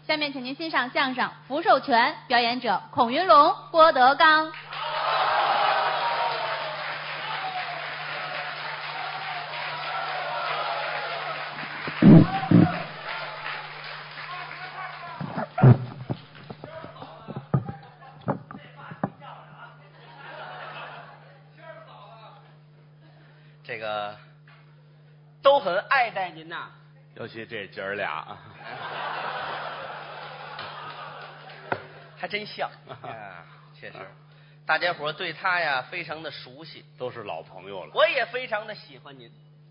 下面请您欣赏相声《福寿全》，表演者孔云龙、郭德纲。 这个都很爱戴您呐， 尤其这姐儿俩， 还真像呀，确实，大家伙对他呀非常的熟悉， 都是老朋友了。 我也非常的喜欢您，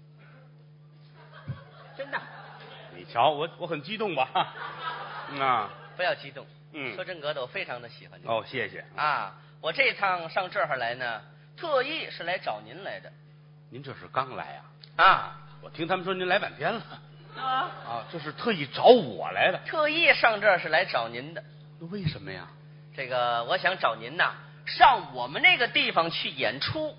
真的。 你瞧，我很激动吧？ 不要激动。说真格的，我非常的喜欢您。 哦，谢谢啊！我这趟上这儿来呢，特意是来找您来的。 您这是刚来呀？ 啊， 我听他们说您来半天了。这是特意找我来的。 特意上这儿是来找您的。 那为什么呀？ 这个我想找您呐，上我们那个地方去演出。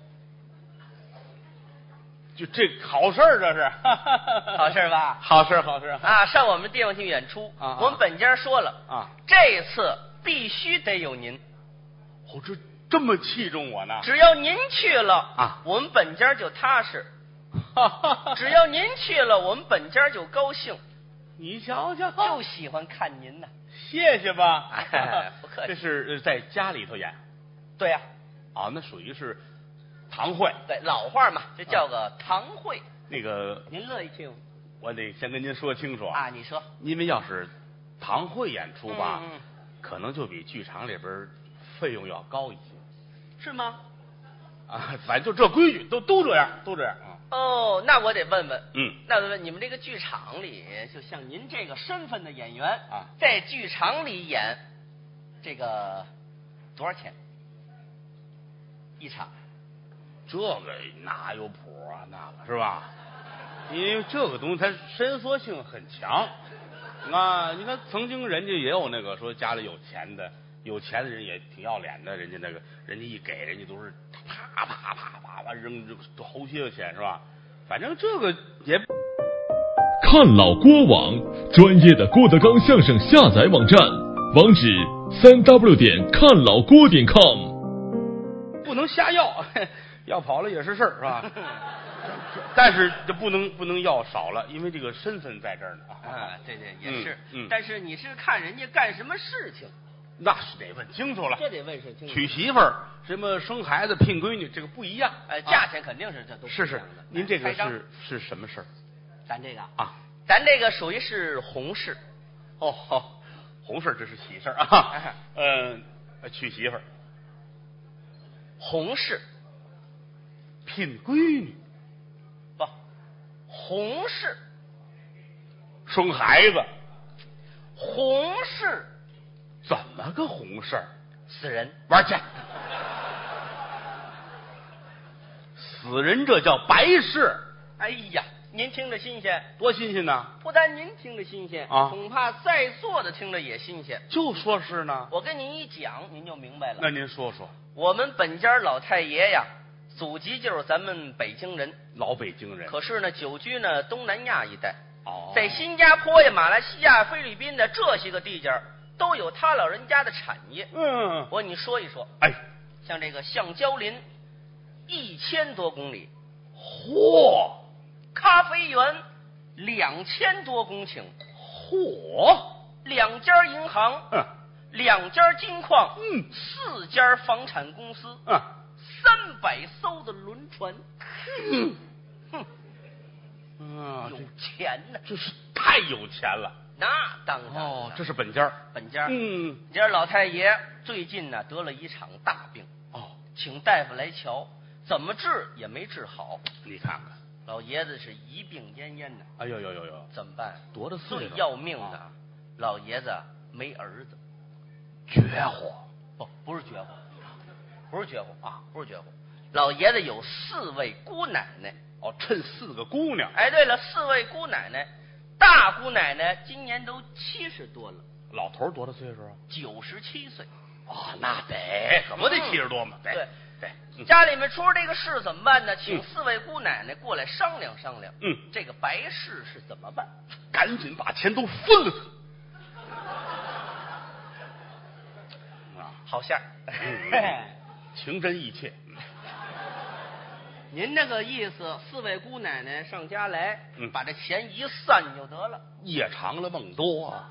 就这好事儿，这是好事吧？ 好事，好事啊！上我们地方去演出啊！我们本家说了啊， 这次必须得有您。 哦，这么器重我呢？ 只要您去了啊， 我们本家就踏实。只要您去了，我们本家就高兴。 你瞧瞧， 就喜欢看您呢。 谢谢吧。 不客气。 这是在家里头演？ 对呀。 那属于是堂会。 对，老话嘛，这叫个堂会。 那个， 您乐意听？ 我得先跟您说清楚啊。你说， 因为要是堂会演出吧，可能就比剧场里边费用要高一些。 是吗？ 反正就这规矩，都这样，都这样啊。 哦，那我得问问，那我问你们这个剧场里，就像您这个身份的演员啊， 在剧场里演，这个多少钱一场？ 这个哪有谱啊？那个是吧？因为这个东西它伸缩性很强啊。你看，曾经人家也有那个说家里有钱的。有钱的人也挺要脸的，人家一给人家都是啪啪啪啪啪扔都好些个钱是吧？反正这个也。 看老郭网，专业的郭德纲相声下载网站，网址3w看老郭.com。 不能瞎要，要跑了也是事儿是吧？但是这不能要少了，因为这个身份在这儿呢。 对也是。但是你是看人家干什么事情？ 那是得问清楚了， 这得问清楚。 娶媳妇儿、什么生孩子、聘闺女，这个不一样。 价钱肯定是这都是。您这个是什么事儿？ 咱这个啊， 咱这个属于是红事。 红事这是喜事啊。娶媳妇儿。 红事。 聘闺女。 不，红事。 生孩子。 红事。 怎么个红事儿？ 死人玩去！死人这叫白事。 哎呀，您听着新鲜， 多新鲜呢！ 不但您听着新鲜啊， 恐怕在座的听着也新鲜。 就说是呢， 我跟您一讲，您就明白了。 那您说说， 我们本家老太爷呀，祖籍就是咱们北京人， 老北京人。 可是呢，久居呢东南亚一带。在新加坡呀、马来西亚、菲律宾的这些个地界都有他老人家的产业。我跟你说一说。像这个橡胶林1000多公里，咖啡园2000多公顷，2家银行，2家金矿，4家房产公司，300艘的轮船。有钱呢， 这是太有钱了。 那当然这是本家。 这老太爷最近呢得了一场大病，请大夫来瞧，怎么治也没治好。 你看看， 老爷子是一病奄奄的。 哎呦， 怎么办？ 多大岁数？ 最要命的，老爷子没儿子， 绝活。 不是绝活，不是绝活。老爷子有4位姑奶奶。 趁4个姑娘。 对了，4位姑奶奶，大姑奶奶今年都70多了。 老头多大岁数啊 ？97岁。 那得可不得70多嘛。 对。家里面出这个事怎么办呢？请4位姑奶奶过来商量商量。这个白事是怎么办？ 赶紧把钱都分了他。 好馅儿。 情真意切。 您那个意思，四位姑奶奶上家来，把这钱一散就得了。 夜长了梦多啊。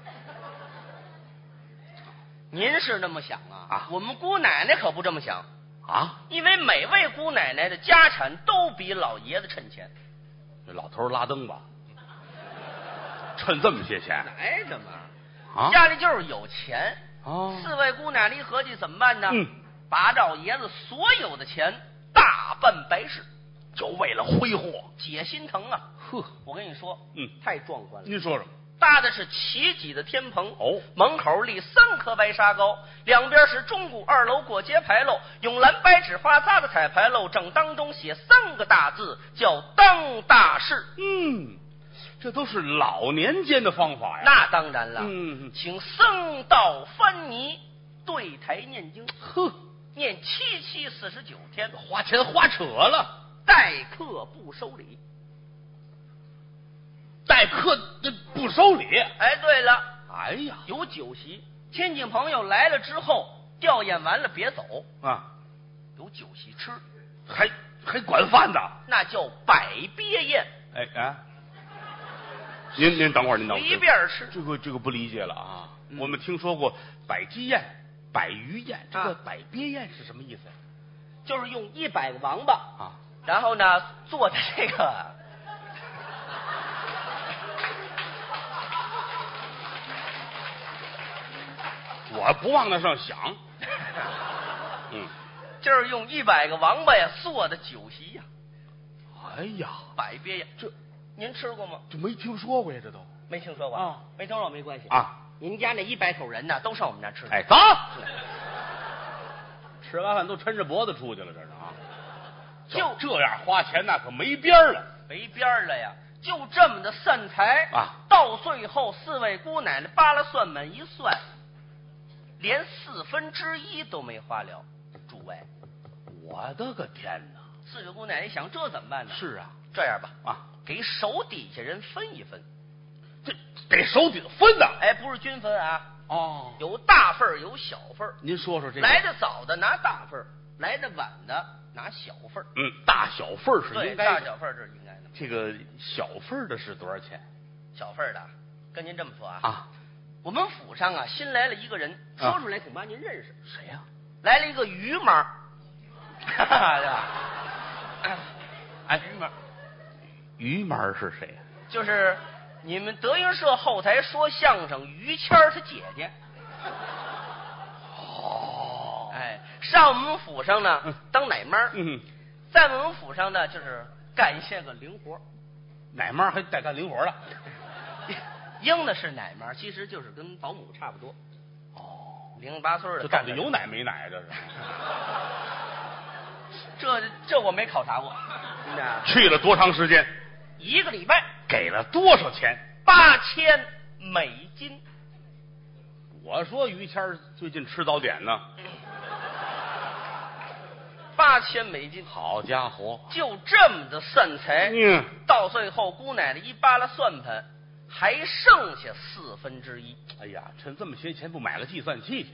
您是那么想啊？我们姑奶奶可不这么想啊， 因为每位姑奶奶的家产都比老爷子趁钱。 这老头拉登吧，趁这么些钱？ 来着嘛，家里就是有钱。四位姑奶奶一合计怎么办呢？把老爷子所有的钱大办白事， 就为了挥霍， 解心疼啊！ 呵， 我跟你说，太壮观了。 您说说， 搭的是齐脊的天棚，门口立3棵白沙高，两边是钟鼓2楼过街牌楼，用蓝白纸花扎的彩牌楼，正当中写3个大字，叫当大事。 这都是老年间的方法呀。 那当然了，请僧道翻泥对台念经，念7749天， 花钱花扯了， 待客不收礼。 待客不收礼。 哎，对了， 哎呀， 有酒席，亲戚朋友来了之后，吊唁完了别走啊， 有酒席吃， 还管饭的， 那叫百鳖宴。 您等会儿， 随便吃， 这个不理解了啊。我们听说过百鸡宴、百鱼宴，这个百鳖宴是什么意思？ 就是用100个王八然后呢做的这个。 我不往那上想。 就是用100个王八呀做的酒席呀。 哎呀， 百鳖宴，这您吃过吗？ 这没听说过呀，这都没听说过没听说过没关系您家那100口人呢，都上我们家吃。 走，吃完饭都抻着脖子出去了，这是就这样花钱那可没边了， 没边了呀！就这么的散财到最后4位姑奶奶扒拉算盘一算，连1/4都没花了。诸位， 我的个天哪 ！4位姑奶奶想这怎么办呢？ 是啊， 这样吧给手底下人分一分。 这给手底下分的？ 不是均分有大份有小份。 您说说这个。 来的早的拿大份，来的晚的拿小份。 大小份是应该的。 大小份是应该的。 这个小份的是多少钱？ 小份的，跟您这么说我们府上新来了一个人，说出来恐怕您认识。 谁呀？ 来了一个于妈。对吧？ 于妈是谁呀？ 就是你们德云社后台说相声于谦他姐姐。上我们府上呢当奶妈。在我们府上呢就是干些个零活。 奶妈还带干零活了？ 应的是奶妈，其实就是跟保姆差不多。0、8岁的。 这到底有奶没奶？这是？ 这我没考察过。 去了多长时间 ？1个礼拜。 给了多少钱 ？8000美金。 我说于谦最近吃早点呢。 8000美金。 好家伙， 就这么的散财。到最后姑奶奶一扒拉算盘，还剩下1/4。 哎呀，趁这么些钱不买个计算器去？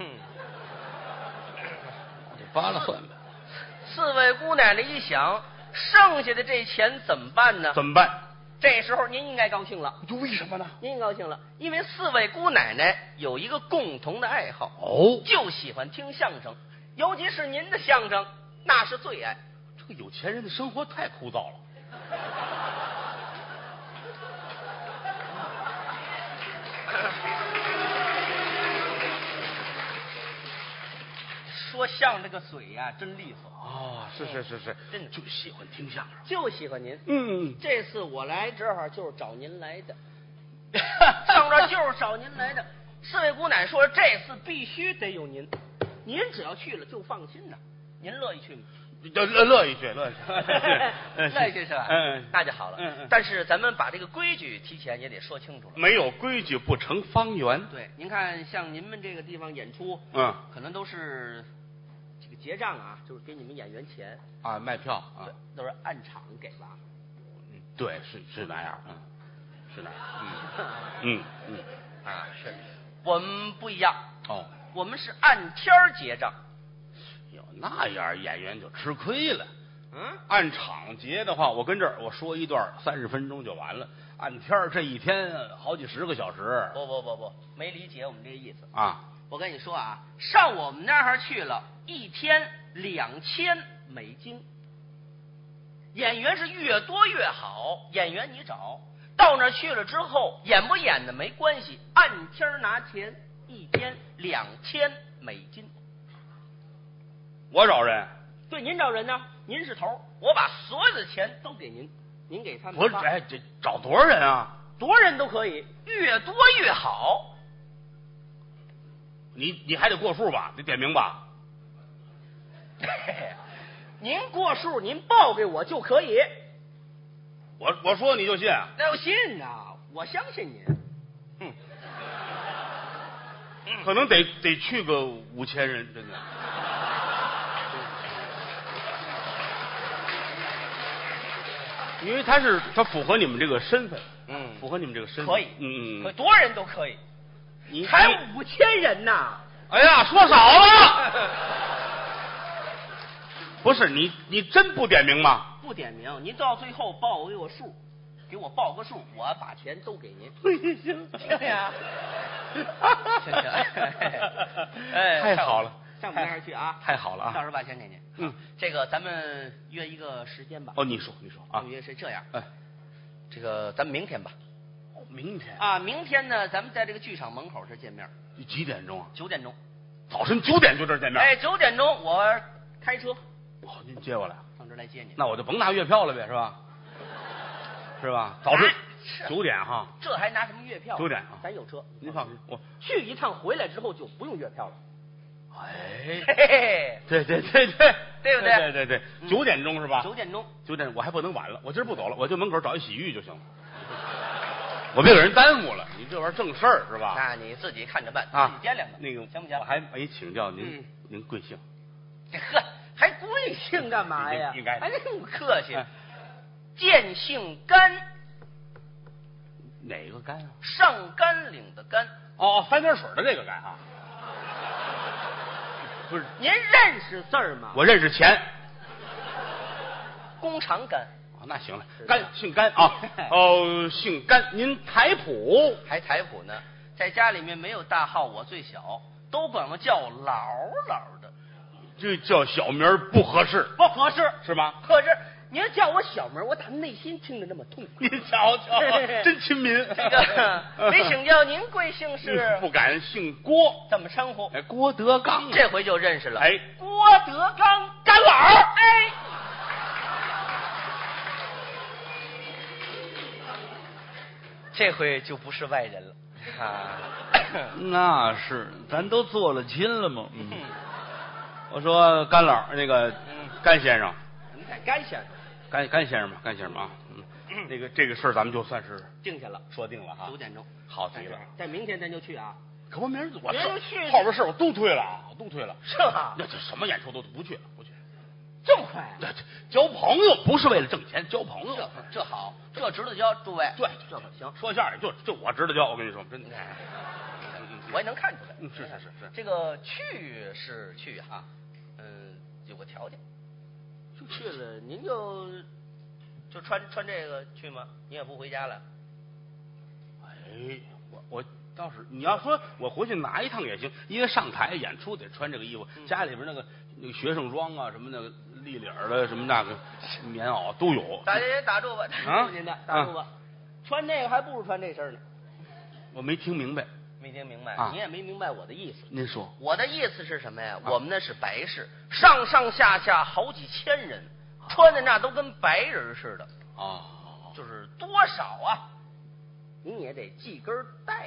扒拉算盘。4位姑奶奶一想，剩下的这钱怎么办呢？ 怎么办？ 这时候您应该高兴了。 为什么呢？ 您高兴了，因为4位姑奶奶有一个共同的爱好就喜欢听相声，尤其是您的相声，那是最爱。 这个有钱人的生活太枯燥了。 说相声这个嘴呀真利索是，真的就喜欢听相声， 就喜欢您。这次我来正好就是找您来的。上这就是找您来的。4位姑奶说这次必须得有您，您只要去了就放心呐。您乐意去吗？ 乐意去乐意去是吧？那就好了。但是咱们把这个规矩提前也得说清楚了。 没有规矩不成方圆。 对，您看像您们这个地方演出，可能都是这个结账就是给你们演员钱卖票都是按场给吧？ 对，是那样，是那样。是我们不一样我们是按天结账。 哟，那样演员就吃亏了。按场结的话，我跟这儿我说一段30分钟就完了。按天这一天好几10个小时。 不，没理解我们这个意思啊！ 我跟你说啊，上我们那儿去了一天2000美金。演员是越多越好，演员你找到那儿去了之后，演不演的没关系，按天拿钱，一天2000美金。 我找人？ 对，您找人呢？您是头，我把所有的钱都给您，您给他们。 不是，哎，这找多少人啊？ 多少人都可以，越多越好。 你还得过数吧？得点名吧？ 您过数，您报给我就可以。 我说你就信？ 那我信啊，我相信您。 可能得去个5000人，真的。因为他符合你们这个身份，符合你们这个身份， 可以，可多人都可以。 你才5000人呐！ 哎呀，说少了。不是你真不点名吗？ 不点名，您到最后报给我数，给我报个数，我把钱都给您。 行呀，行， 哎，太好了。 上边上去啊！ 太好了啊！ 到时候把钱给您。这个咱们约一个时间吧。 你说啊。 咱们约是这样。这个咱们明天吧。 明天啊，明天呢，咱们在这个剧场门口这见面。 几点钟啊 ？9点钟。 早晨9点就这见面。 哎，9点钟我开车。 您接我来。 上这来接您。 那我就甭拿月票了呗，是吧？是吧？早晨9点哈。 这还拿什么月票 ？9点啊。 咱有车。 您放心，我去一趟回来之后就不用月票了。 哎， 对， 对不对？对，9点钟是吧 ？9点钟 ，9点我还不能晚了，我今儿不走了，我就门口找一洗浴就行了。我别给人耽误了，你这玩意儿正事儿是吧？ 那你自己看着办啊， 自己掂量吧。 那个行不行？ 我还没请教您，您贵姓？ 呵，还贵姓干嘛呀？ 应该还那么客气。见姓甘。 哪个甘啊？ 上甘岭的甘。 哦，三点水的这个甘哈。不是， 您认识字儿吗？ 我认识钱。 弓长甘。 那行了，甘姓甘啊。姓甘，您台谱还台谱呢？在家里面没有大号，我最小，都管我叫老的。 这叫小名不合适， 不合适是吗？ 合适。您叫我小名，我打内心听着那么痛快。 您瞧瞧，真亲民。 这个没请教您贵姓是？ 不敢姓郭， 怎么称呼？ 哎，郭德纲。 这回就认识了。 哎， 郭德纲干老。哎，这回就不是外人了啊。 那是，咱都做了亲了吗？我说甘老那个甘先生， 您看甘先生。 甘先生吧，甘先生啊，那个这个事儿咱们就算是定下了， 说定了哈。 9点钟， 好极了。 但明天咱就去啊。 可我明儿我去后边事我都推了， 是吧？ 那这什么演出都不去了， 这么快啊？ 交朋友不是为了挣钱，交朋友这好，这值得交，诸位。 对， 这可行。 说相声就我值得交，我跟你说，真的。 我也能看出来。 是。 这个去是去哈，有个条件。去了，您就穿这个去吗？你也不回家了？ 哎，我倒是，你要说我回去拿一趟也行，因为上台演出得穿这个衣服，家里边那个学生装啊，什么那个立领的，什么那个棉袄都有。 打住吧，打住您的，打住吧。穿这个还不如穿这身呢。 我没听明白。 没听明白，你也没明白我的意思。 您说， 我的意思是什么呀？我们那是白事，上下好几千人，穿的那都跟白人似的。就是多少啊？您也得系根带，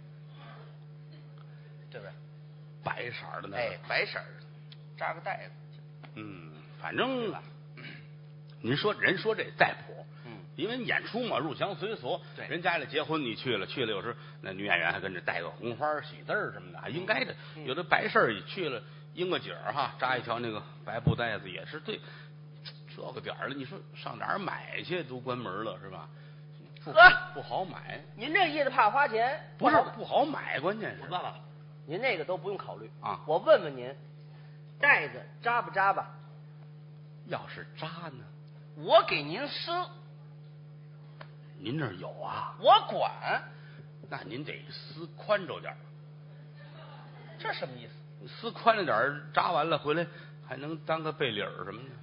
对不对？ 白色的那个， 哎，白色的，扎个带子。 反正您说人说这带谱。因为演出嘛，入乡随俗。 对， 人家里结婚你去了，有时那女演员还跟着带个红花、喜字什么的，还应该的。有的白事儿也去了，应个景儿哈，扎一条那个白布带子也是对。这个点儿了，你说上哪儿买去？都关门了是吧？不好买。 您这意思怕花钱？ 不是不好买，关键是。 爸爸， 您那个都不用考虑啊。 我问问您，带子扎不扎吧？ 要是扎呢， 我给您撕。 您这儿有啊？ 我管。 那您得撕宽着点儿。 这什么意思？ 撕宽了点儿，扎完了回来还能当个背领什么的。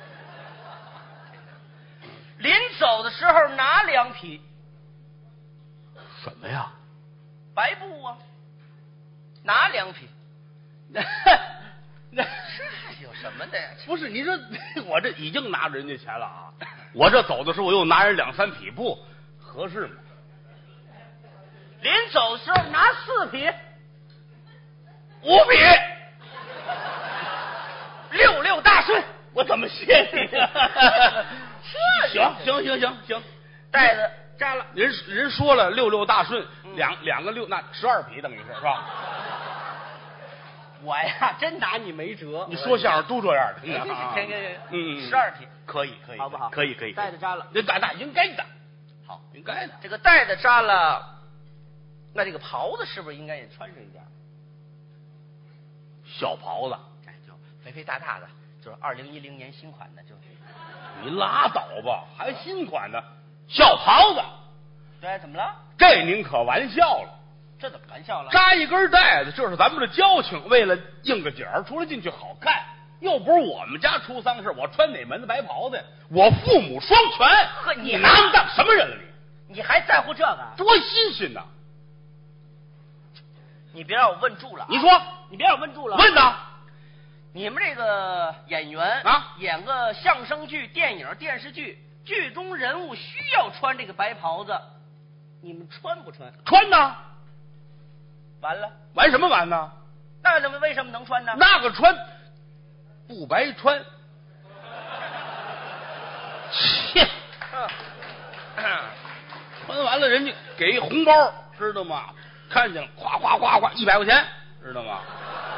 临走的时候拿2匹。 什么呀？ 白布啊，拿2匹。那有什么的呀？ 不是，你说我这已经拿着人家钱了啊！我这走的时候我又拿人2、3匹布，合适吗？ 临走的时候拿4匹、 5匹 ，66大顺， 我怎么谢你啊？行， 袋子扎了。 人说了66大顺，两个6，那12匹等于是吧？ 我呀，真拿你没辙。 你说相声都这样的。 12匹可以， 好不好？ 可以。 袋子扎了， 那应该的。 好， 应该的。 这个袋子扎了，那这个袍子是不是应该也穿上一点？ 小袍子， 哎，就肥肥大大的，就是2010年新款的，就。 你拉倒吧，还新款的小袍子。 对，怎么了？ 这您可玩笑了。 这怎么玩笑了？ 扎一根带子，这是咱们的交情，为了应个景儿，出来进去好看。又不是我们家出丧事，我穿哪门子白袍子？我父母双全。 呵，你拿我当什么人了你还在乎这个？ 多新鲜呐！ 你别让我问住了。 你说， 你别让我问住了。 问呐！ 你们这个演员啊， 演个相声剧、电影、电视剧，剧中人物需要穿这个白袍子，你们穿不穿？ 穿呢。 完了， 玩什么玩呢？ 那怎么为什么能穿呢？ 那个穿不白穿。切，穿完了人家给红包，知道吗？看见了，夸100块钱，知道吗？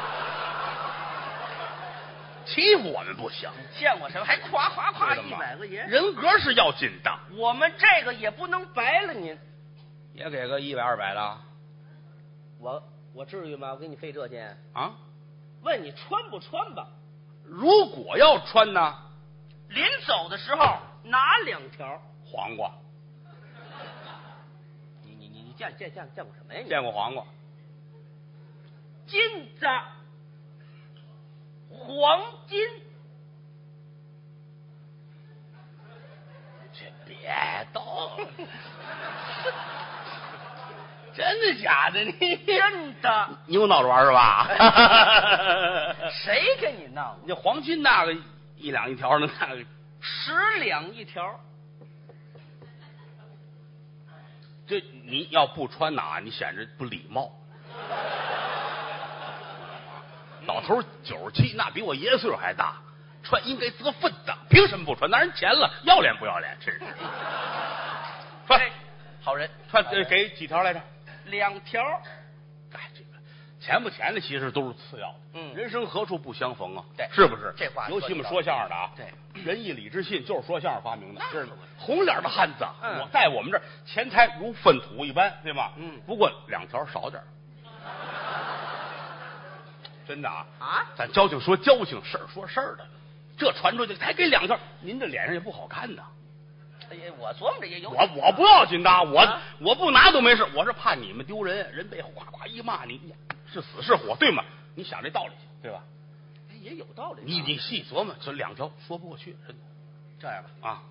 欺负我们不行。 你见过什么？还夸100块钱？ 人格是要紧的。 我们这个也不能白了您。 也给个100、200的。 我至于吗？我给你费这劲啊？ 问你穿不穿吧？ 如果要穿呢？ 临走的时候拿2条黄瓜。 你见过什么呀？你见过黄瓜。 金子，黄金。 这别动。真的假的？你真的？ 你又闹着玩是吧？ 谁跟你闹？ 你黄金那个1两1条，那个 10两1条。 这你要不穿哪，你显着不礼貌。老头97，那比我爷爷岁数还大，穿应该得分的，凭什么不穿？拿人钱了，要脸不要脸？真是。穿， 好人， 穿给几条来着 ？2条。 哎，这个钱不钱的其实都是次要的。人生何处不相逢啊？ 对， 是不是？ 这话尤其我们说相声的啊， 对， 仁义礼智信就是说相声发明的，是红脸的汉子。我在我们这儿钱财如粪土一般，对吗？不过2条少点。真的啊！咱交情说交情，事儿说事儿的，这传出去才给2条，您这脸上也不好看呐。 我琢磨着也有。 我不要紧的，我不拿都没事，我是怕你们丢人，人背后呱一骂你，是死是活，对吗？你想这道理去，对吧？ 也有道理。 你细琢磨，这2条说不过去，真的。 这样吧， 啊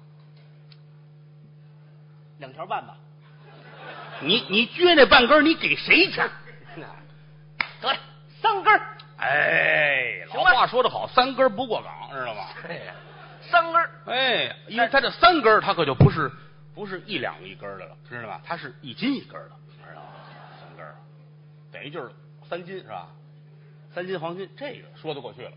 ，2条半吧。 你撅那半根，你给谁去？ 得3根。 哎，老话说得好，3根不过岗，知道吗 ？3根。 哎，因为他这3根，他可就不是1两1根的了，知道吗？他是1斤1根的，知道吗？3根，等于就是3斤是吧？3斤黄金，这个说得过去了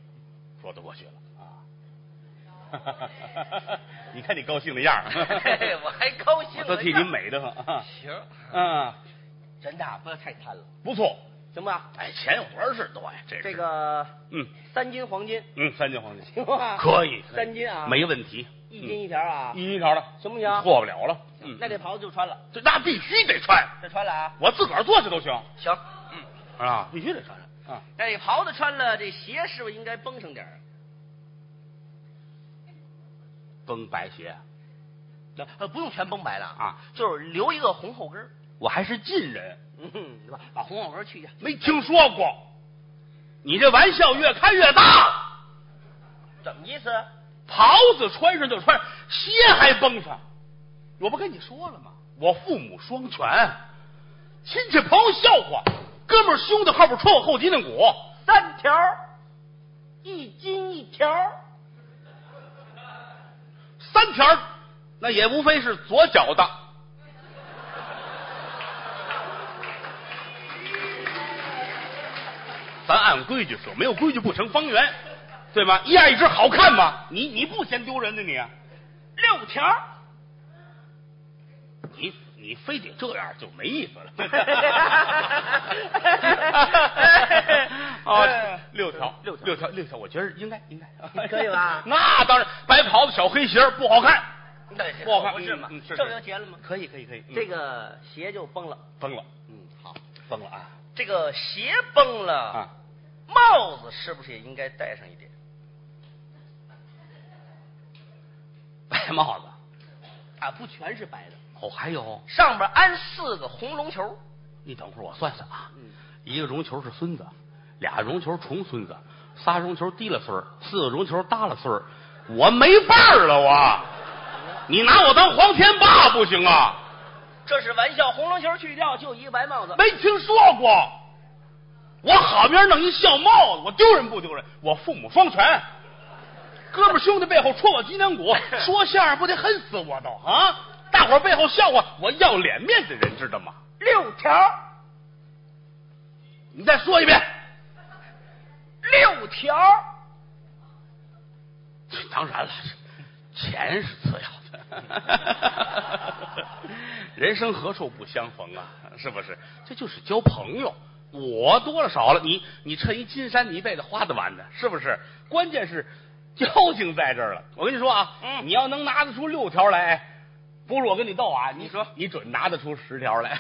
啊！你看你高兴的样儿， 我还高兴， 我都替你美得很。 行，真的不要太贪了， 不错。 行吧？ 哎，钱有多少是多呀？ 这个，3斤黄金 ，3斤黄金， 行吧？ 可以 ，3斤啊， 没问题 ，1斤1条啊 ，1斤1条的， 行不行？ 错不了了， 那这袍子就穿了， 那必须得穿， 这穿了啊， 我自个儿做去都行， 行， 啊，必须得穿上啊。 这袍子穿了，这鞋是不是应该绷上点儿？ 绷白鞋？ 不用全绷白了啊， 就是留一个红后跟。 我还是晋人， 把红后跟去下。 没听说过。你这玩笑越开越大。 怎么意思？ 袍子穿上就穿，鞋还绷上。我不跟你说了吗？我父母双全，亲戚朋友笑话，哥们儿兄弟后边戳我后脊梁骨 ，3条，1斤1条 ，3条，那也无非是左脚的。咱按规矩说，没有规矩不成方圆，对吗？一样一只好看吗？你不嫌丢人呢？你 6条， 你非得这样就没意思了。啊，6条，我觉得应该， 可以吧？ 那当然，白袍子小黑鞋不好看， 不好看，不是吗？ 这不就结了吗？ 可以。 这个鞋就崩了， 好，崩了啊。 这个鞋崩了啊， 帽子是不是也应该戴上一点？ 白帽子啊，不全是白的。 哦，还有上边安4个红绒球。 你等会儿我算算啊，一个绒球是孙子，2绒球重孙子，3绒球低了孙儿，4个绒球大了孙儿，我没伴儿了我。你拿我当黄天霸不行啊！ 这是玩笑，红绒球去掉，就一个白帽子。 没听说过。我好面弄一笑帽子，我丢人不丢人？我父母双全，哥们兄弟背后戳我脊梁骨，说相声不得恨死我都啊！大伙背后笑话我要脸面的人，知道吗 ？6条， 你再说一遍。 6条。 当然了，钱是次要的。人生何处不相逢啊？是不是？这就是交朋友。我多了少了，你趁一金山，你一辈子花得完的，是不是？关键是交情在这儿了。我跟你说啊，你要能拿得出6条来，不是我跟你斗啊，你说你准拿得出10条来。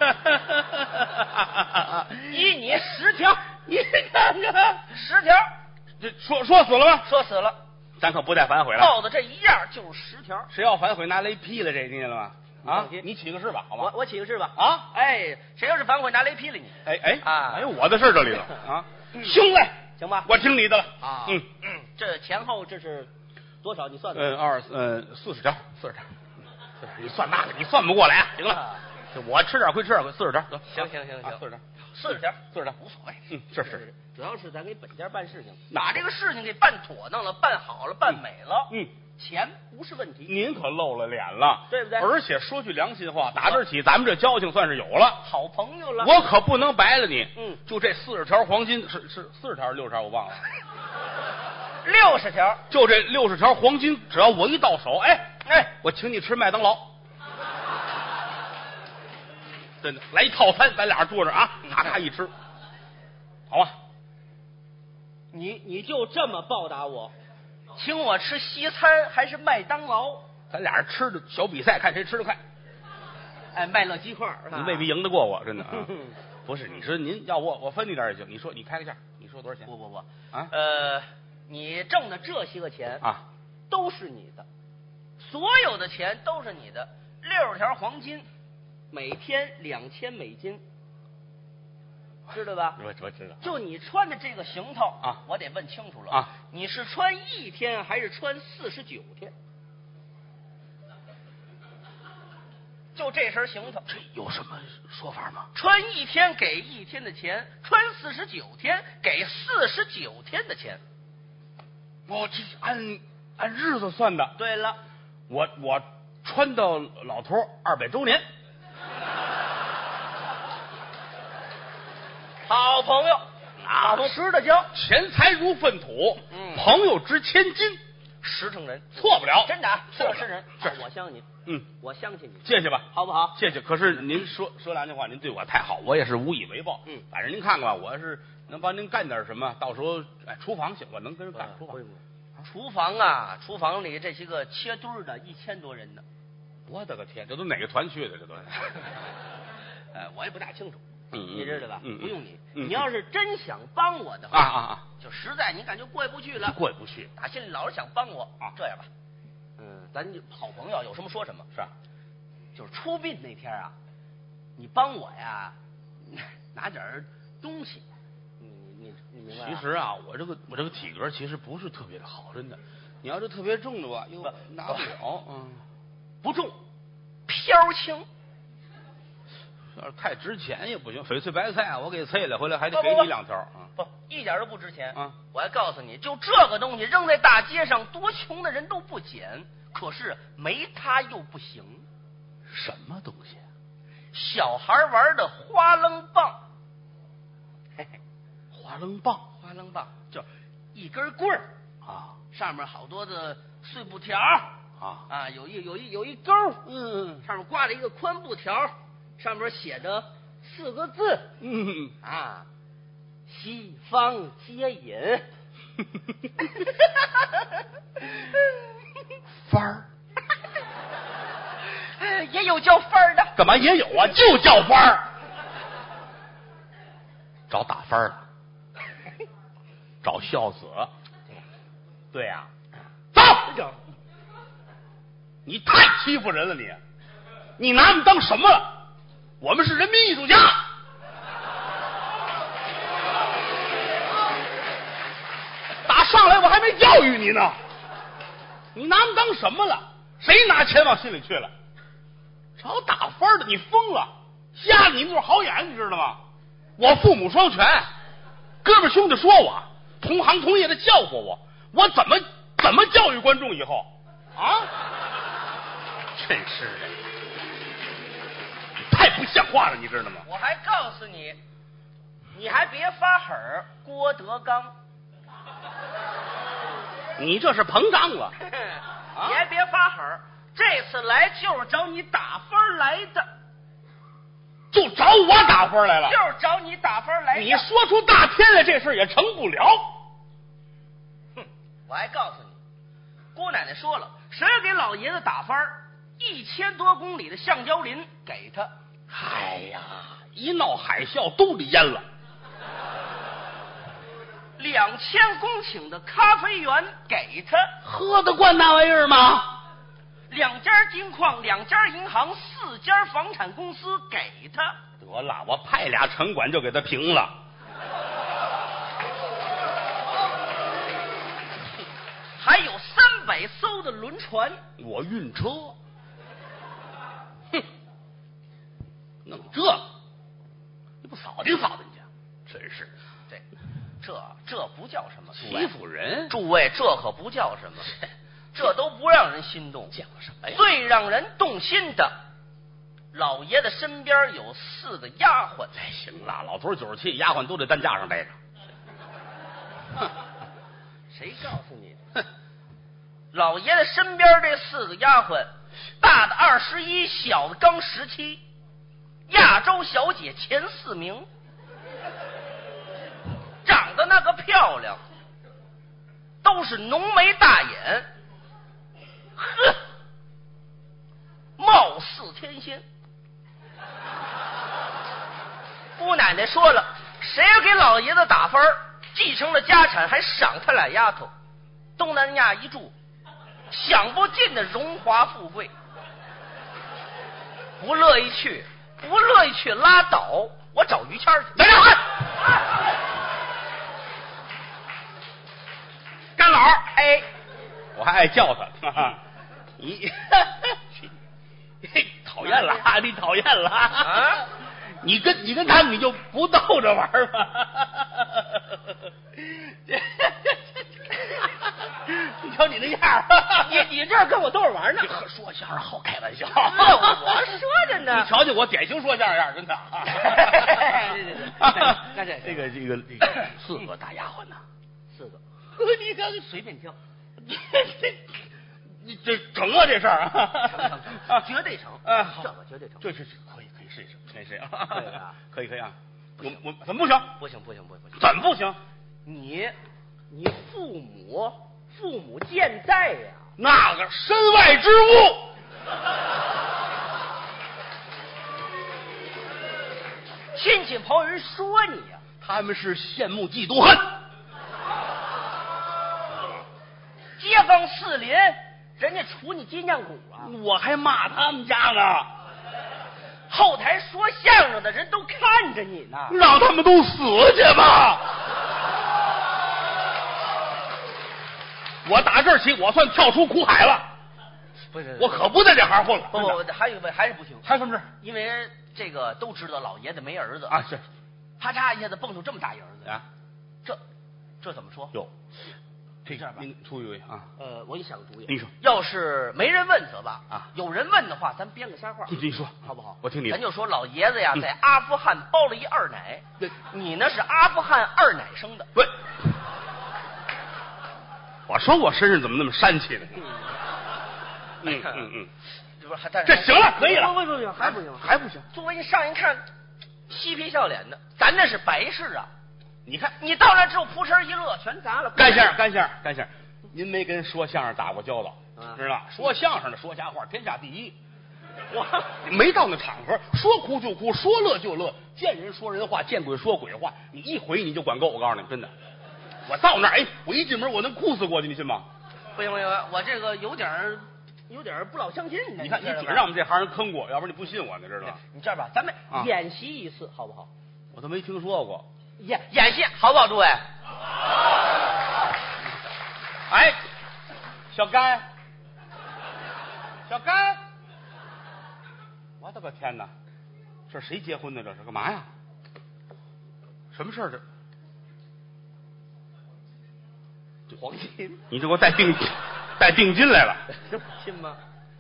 依你10条，你看看10条， 这说死了吗？ 说死了， 咱可不带反悔了。 帽子这一样就是10条， 谁要反悔拿雷劈了这，听见了吗？啊，你起个誓吧，好吧？ 我起个誓吧。 啊， 哎，谁要是反悔拿雷劈了你？ 哎呦，我的事这里了啊！兄弟， 行吧， 我听你的了啊。这前后这是多少？你算算。40条，你算那个，你算不过来。行了，我吃点亏吃点亏，40条得。 行，40条无所谓。是， 主要是咱给本家办事情，把这个事情给办妥当了，办好了，办美了。钱不是问题， 您可露了脸了， 对不对？ 而且说句良心话，打这起咱们这交情算是有了， 好朋友了。 我可不能白了你。就这40条黄金是40条60条我忘了 ，60条。 就这60条黄金，只要我一到手，我请你吃麦当劳，真的来一套餐，咱俩坐着啊，咔一吃，好吧？ 你就这么报答我？请我吃西餐还是麦当劳？ 咱俩人吃的小比赛，看谁吃得快。 麦乐鸡块， 你未必赢得过我，真的。不是，你说您要我分你点也行。你说你开个价，你说多少钱？ 不啊， 你挣的这些个钱啊， 都是你的，所有的钱都是你的。60条黄金，每天2000美金。知道吧？ 我知道。 就你穿的这个行头啊， 我得问清楚了啊！ 你是穿1天还是穿49天？就这身行头， 这有什么说法吗？ 穿1天给1天的钱，穿49天给49天的钱。 这是按日子算的。 对了， 我穿到老头200周年。 好朋友，好朋友值得交。 钱财如粪土，朋友值千金， 实诚人， 错不了， 真的， 错是人。我相信你，我相信你， 谢谢吧， 好不好？ 谢谢。可是您说2句话，您对我太好，我也是无以为报。反正您看看吧，我要是能帮您干点什么，到时候厨房行，我能跟人干厨房。 厨房里这些个切墩儿的1000多人呢。 我的个天，这都哪个团去的？这都是。 我也不大清楚。 你知道吧？不用你，你要是真想帮我的话就实在你感觉过意不去了， 过意不去， 打心里老是想帮我这样吧，咱好朋友有什么说什么， 是啊， 就是出殡那天啊，你帮我呀拿点东西，你明白？ 其实啊，我这个体格其实不是特别的好，真的。你要是特别重的吧，又拿不了， 不重，飘轻。 要是太值钱也不行，翡翠白菜我给碎了回来还得给你2条不，一点都不值钱我还告诉你，就这个东西扔在大街上，多穷的人都不捡，可是没它又不行。 什么东西？ 小孩玩的花楞棒。嘿嘿， 花楞棒就一根棍儿上面好多的碎布条有一钩，上面挂了一个宽布条，上面写着4个字，西方接引。 番儿， 也有叫番儿的， 干嘛也有啊？就叫番儿，找打番儿的，找孝子，对呀，走！你太欺负人了你拿我们当什么了？我们是人民艺术家。打上来我还没教育你呢，你拿我们当什么了？谁拿钱往心里去了？找打分的，你疯了，瞎了你那好眼，你知道吗？我父母双全，哥们兄弟说我，同行同业的叫过我怎么教育观众以后真是的，太不像话了，你知道吗？ 我还告诉你，你还别发狠儿，郭德纲， 你这是膨胀了。 你还别发狠儿，这次来就是找你打分来的， 就找我打分来了， 就是找你打分来的。 你说出大天来，这事也成不了。 我还告诉你，郭奶奶说了，谁给老爷子打分，1000多公里的橡胶林给他。 哎呀，一闹海啸都得淹了。 2000公顷的咖啡园给他， 喝得惯那玩意儿吗 ？2家金矿，2家银行，4家房产公司给他。 得了，我派俩城管就给他平了。 还有300艘的轮船， 我运车。弄这，你不扫听扫听去？真是， 对，这不叫什么欺负人。 诸位，这可不叫什么，这都不让人心动。 讲什么呀？ 最让人动心的，老爷子身边有4个丫鬟。 行了，老头97，丫鬟都得担架上待着。 谁告诉你的？老爷子身边这4个丫鬟，大的21，小的刚17，亚洲小姐前4名，长得那个漂亮，都是浓眉大眼，呵，貌似天仙。姑奶奶说了，谁要给老爷子打分，继承了家产还赏他俩丫头，东南亚一住，享不尽的荣华富贵。不乐意去拉倒，我找于谦去。 来两汉，干老，我还爱叫他。你讨厌了，你讨厌了啊！你跟他你就不逗着玩吗？你瞧你那样， 你这跟我逗着玩呢？ 说相声好开玩笑， 我说着呢。 你瞧瞧我典型说相声样，真的。 那这个4个大丫鬟呢 ？4个，你刚随便挑。 你这成啊这事儿成，绝对成。这个绝对成。 这可以试一试，可以试啊。可以啊。我怎么不行？ 不行。 怎么不行？ 你父母健在呀， 那个身外之物。 亲戚朋友人说你呀， 他们是羡慕嫉妒恨。 街坊四邻，人家杵你脊梁骨啊， 我还骂他们家呢。 后台说相声的人都看着你呢， 让他们都死去吧！我打这儿起，我算跳出苦海了。 不是， 我可不在这行混了。 不，还有一个还是不行。 还什么事？ 因为这个都知道老爷子没儿子啊，是， 啪嚓一下子蹦出这么大一儿子啊， 这怎么说？ 有， 这样吧， 您出一位啊。 我给你想个主意。 你说， 要是没人问则罢啊， 有人问的话，咱编个瞎话。 你说好不好？ 我听你的。 咱就说老爷子呀，在阿富汗包了一二奶，你呢是阿富汗二奶生的。 对，我说我身上怎么那么煽气呢？ 这不是这行了，可以了。 不，还不行， 还不行。 作为一上一看嬉皮笑脸的，咱那是白事啊。 你看， 你到那之后扑哧一乐，全砸了。 干先生，您没跟说相声打过交道，知道？说相声的说瞎话，天下第一。我没到那场合，说哭就哭，说乐就乐，见人说人话，见鬼说鬼话。你一回你就管够，我告诉你，真的。我到那儿，我一进门我能哭死过去，你信吗？ 不行，我这个有点不老相信。 你看，你准让我们这行人坑过，要不然你不信我呢，知道吧？ 你这样吧，咱们演习一次，好不好？ 我都没听说过。 演戏好不好，诸位？ 哎，小甘，我的个天哪！这谁结婚呢？这是干嘛呀？什么事儿这？ 黄金？ 你这给我带定金来了？ 这不亲吗？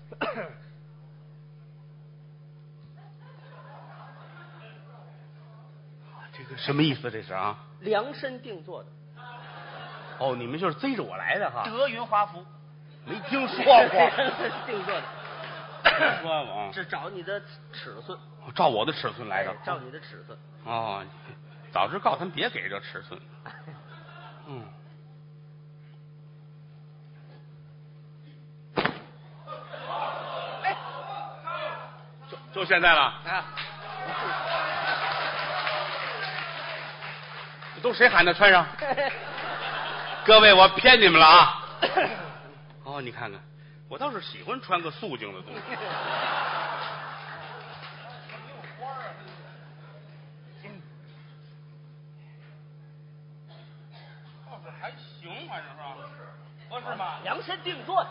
这个什么意思？这是啊？ 量身定做的。 哦，你们就是追着我来的哈？ 德云华服， 没听说过。 量身定做的。 说吧啊， 这找你的尺寸， 照我的尺寸来的。 照你的尺寸。 哦，早知告诉他们别给这尺寸。就现在了啊！ 都谁喊的？穿上！各位，我骗你们了啊！哦，你看看，我倒是喜欢穿个素净的东西。倒是还行，反正是吧？不是吗？ 量身定做的。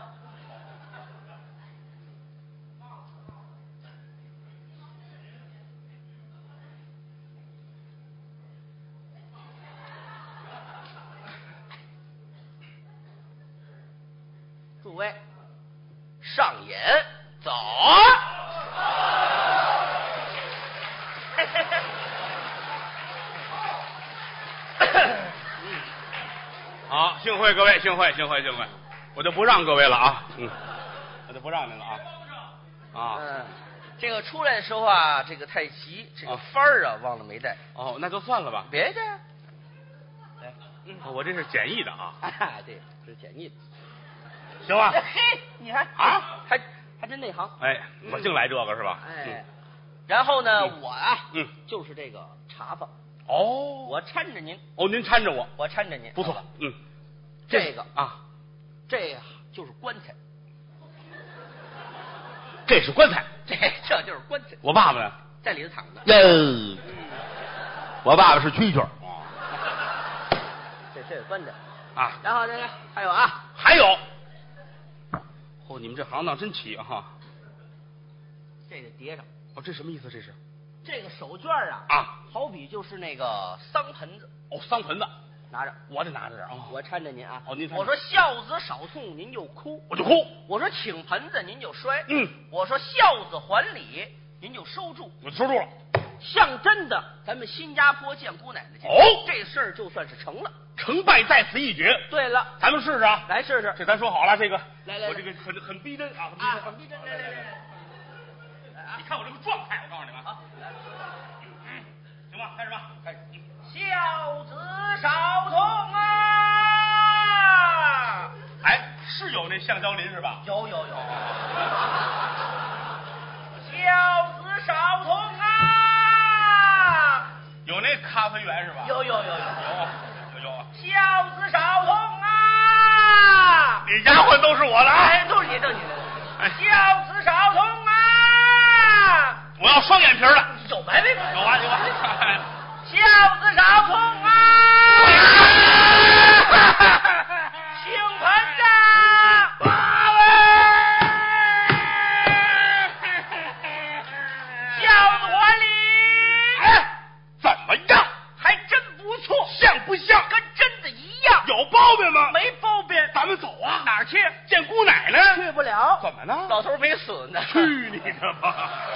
诸位，上演，走！ 好，幸会各位，幸会，我就不让各位了啊，我就不让您了啊。 这个出来的时候啊，这个太急，这个幡儿啊忘了没带。 哦，那就算了吧。 别介。 来，我这是简易的啊。 对，这是简易的。 行吧？ 嘿，你还啊，还真内行。 哎，我净来这个是吧？ 哎，然后呢，我啊，就是这个茶房。 哦， 我搀着您。 哦，您搀着我， 我搀着您， 不错。 这个啊， 这就是棺材。 这是棺材， 这就是棺材。 我爸爸呢， 在里头躺着。 我爸爸是蛐蛐。 这是棺材啊。 然后这个还有啊， 还有。哦，你们这行当真齐哈！ 这个叠上。 哦，这什么意思？这是这个手绢啊， 好比就是那个桑盆子。 哦，桑盆子， 拿着， 我得拿着啊。 我搀着您啊。 哦，您我说孝子少痛，您就哭， 我就哭。 我说请盆子，您就摔。我说孝子还礼，您就收住， 我收住了。 像真的，咱们新加坡见姑奶奶去。这事儿就算是成了。 成败在此一举。 对了， 咱们试试啊！ 来试试。 这咱说好了，这个来， 我这个很逼真啊， 很逼真。来， 你看我这个状态，我告诉你们啊。行吧，开始吧。开始。 孝子少痛啊！ 哎，是有那橡胶林是吧？ 有。孝子少痛啊！ 咖啡园是吧？ 有。 有。 小子少通啊！ 你丫鬟都是我的啊！ 哎，都是你的。小子少通啊！ 我要双眼皮的。 有白没？ 有啊。 小子少通啊！请盆子！小子还礼！ 哎，怎么样？ 还真不错， 像不像？ 跟真的一样。 有包庇吗？ 没包庇。 咱们走啊！ 哪儿去？ 见姑奶奶。 去不了。 怎么呢？ 老头没死呢。 去你的吧！